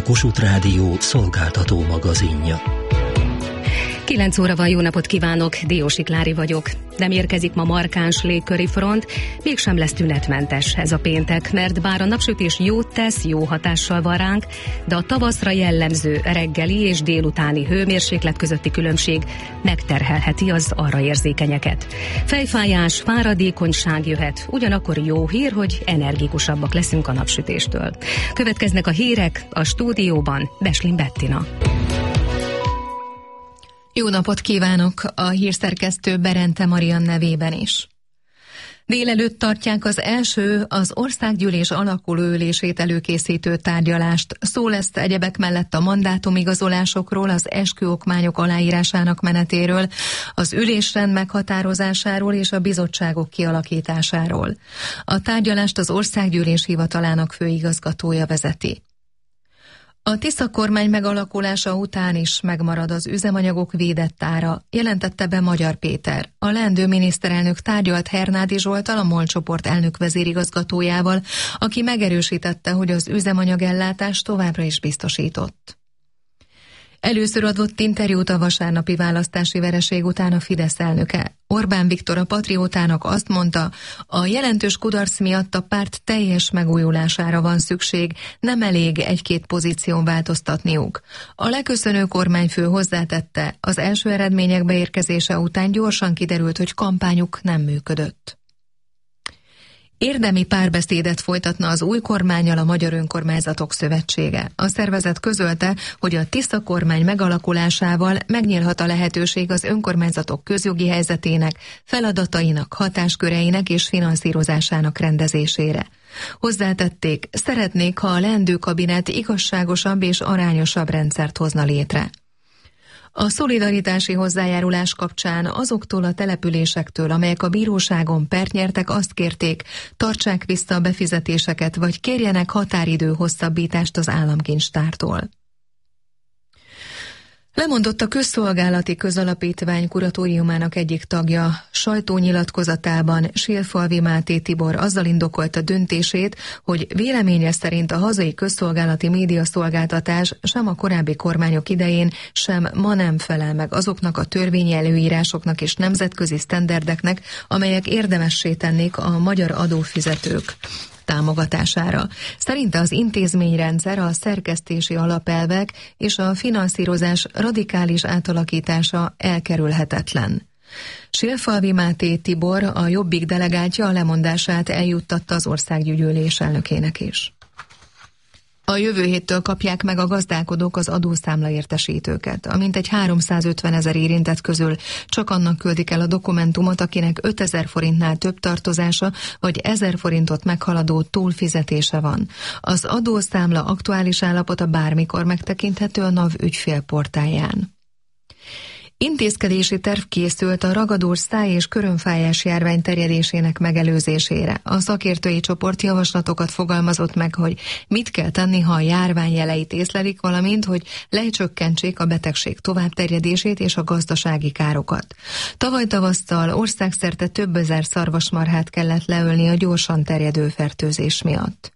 Kossuth Rádió szolgáltató magazinja. 9 óra van, jó napot kívánok, Diósi Klári vagyok. Nem érkezik ma markáns légköri front, mégsem lesz tünetmentes ez a péntek, mert bár a napsütés jót tesz, jó hatással van ránk, de a tavaszra jellemző reggeli és délutáni hőmérséklet közötti különbség megterhelheti az arra érzékenyeket. Fejfájás, fáradékonyság jöhet, ugyanakkor jó hír, hogy energikusabbak leszünk a napsütéstől. Következnek a hírek, a stúdióban Beslin Bettina. Jó napot kívánok a hírszerkesztő Berente Marian nevében is. Délelőtt tartják az első, az országgyűlés alakuló ülését előkészítő tárgyalást. Szó lesz egyebek mellett a mandátumigazolásokról, az esküokmányok aláírásának menetéről, az ülésrend meghatározásáról és a bizottságok kialakításáról. A tárgyalást az országgyűlés hivatalának főigazgatója vezeti. A Tisza kormány megalakulása után is megmarad az üzemanyagok védett ára, jelentette be Magyar Péter. A leendő miniszterelnök tárgyalt Hernádi Zsolttal, a MOL csoport elnök vezérigazgatójával, aki megerősítette, hogy az üzemanyagellátás továbbra is biztosított. Először adott interjút a vasárnapi választási vereség után a Fidesz elnöke. Orbán Viktor a Patriótának azt mondta, a jelentős kudarc miatt a párt teljes megújulására van szükség, nem elég egy-két pozíción változtatniuk. A leköszönő kormányfő hozzátette, az első eredmények beérkezése után gyorsan kiderült, hogy kampányuk nem működött. Érdemi párbeszédet folytatna az új kormánnyal a Magyar Önkormányzatok Szövetsége. A szervezet közölte, hogy a Tisza kormány megalakulásával megnyílhat a lehetőség az önkormányzatok közjogi helyzetének, feladatainak, hatásköreinek és finanszírozásának rendezésére. Hozzátették, szeretnék, ha a leendő kabinet igazságosabb és arányosabb rendszert hozna létre. A szolidaritási hozzájárulás kapcsán azoktól a településektől, amelyek a bíróságon pert nyertek, azt kérték, tartsák vissza a befizetéseket, vagy kérjenek határidő hosszabbítást az államkincstártól. Lemondott a Közszolgálati Közalapítvány kuratóriumának egyik tagja. Sajtónyilatkozatában Silfalvi Máté Tibor azzal indokolta döntését, hogy véleménye szerint a hazai közszolgálati médiaszolgáltatás sem a korábbi kormányok idején, sem ma nem felel meg azoknak a törvényi előírásoknak és nemzetközi sztenderdeknek, amelyek érdemessé tennék a magyar adófizetők támogatására. Szerinte az intézményrendszer, a szerkesztési alapelvek és a finanszírozás radikális átalakítása elkerülhetetlen. Silfalvi Máté Tibor, a Jobbik delegáltja, a lemondását eljuttatta az országgyűlés elnökének is. A jövő héttől kapják meg a gazdálkodók az adószámlaértesítőket. A mintegy 350 000 érintett közül csak annak küldik el a dokumentumot, akinek 5000 forintnál több tartozása, vagy 1000 forintot meghaladó túlfizetése van. Az adószámla aktuális állapota bármikor megtekinthető a NAV ügyfélportálján. Intézkedési terv készült a ragadós száj- és körömfájás járvány terjedésének megelőzésére. A szakértői csoport javaslatokat fogalmazott meg, hogy mit kell tenni, ha a járvány jeleit észlelik, valamint, hogy lecsökkentsék a betegség továbbterjedését és a gazdasági károkat. Tavaly tavasszal országszerte több ezer szarvasmarhát kellett leölni a gyorsan terjedő fertőzés miatt.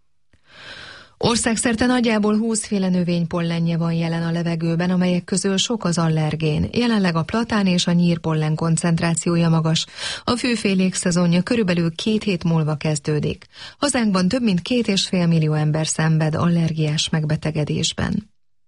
Országszerte nagyjából 20 féle növénypollenje van jelen a levegőben, amelyek közül sok az allergén. Jelenleg a platán és a nyírpollen koncentrációja magas. A fűfélék szezonja körülbelül 2 hét múlva kezdődik. Hazánkban több mint 2,5 millió ember szenved allergiás megbetegedésben.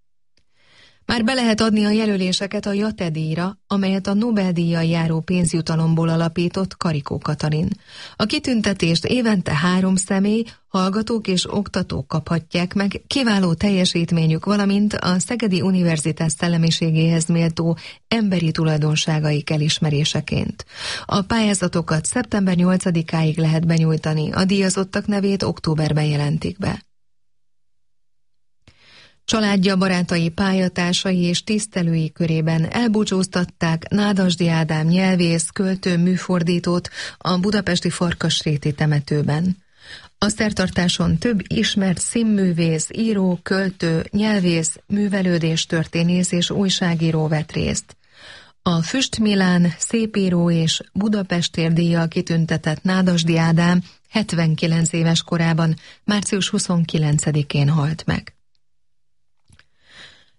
Már be lehet adni a jelöléseket a Jate-díjra, amelyet a Nobel-díjjal járó pénzjutalomból alapított Karikó Katalin. A kitüntetést évente 3 személy, hallgatók és oktatók kaphatják meg kiváló teljesítményük, valamint a Szegedi Univerzitás szellemiségéhez méltó emberi tulajdonságaik elismeréseként. A pályázatokat szeptember 8-áig lehet benyújtani, a díjazottak nevét októberben jelentik be. Családja, barátai, pályatársai és tisztelői körében elbúcsúztatták Nádasdy Ádám nyelvész, költő, műfordítót a budapesti Farkasréti temetőben. A szertartáson több ismert színművész, író, költő, nyelvész, művelődéstörténész és újságíró vett részt. A Füst Milán szépíró és Budapestért díjjal kitüntetett Nádasdy Ádám 79 éves korában, március 29-én halt meg.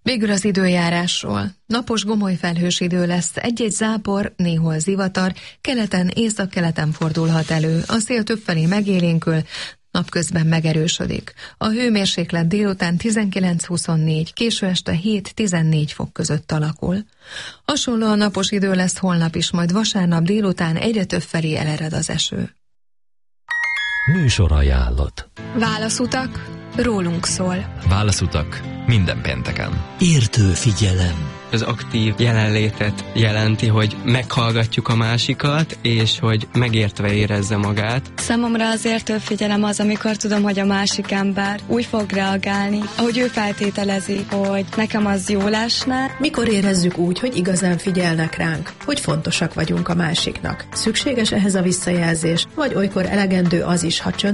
Végül az időjárásról. Napos gomolyfelhős idő lesz, egy-egy zápor, néhol zivatar, keleten, északkeleten fordulhat elő, a szél többfelé megélénkül, napközben megerősödik. A hőmérséklet délután 19-24, késő este 7-14 fok között alakul. Hasonlóan napos idő lesz holnap is, majd vasárnap délután egyre többfelé elered az eső. Műsorajánlat. Válaszutak, rólunk szól. Válaszutak minden pénteken. Értő figyelem. Az aktív jelenlétet jelenti, hogy meghallgatjuk a másikat, és hogy megértve érezze magát. Számomra az értő figyelem az, amikor tudom, hogy a másik ember úgy fog reagálni, ahogy ő feltételezi, hogy nekem az jó lesne. Mikor érezzük úgy, hogy igazán figyelnek ránk, hogy fontosak vagyunk a másiknak. Szükséges ehhez a visszajelzés, vagy olykor elegendő az is, ha csönd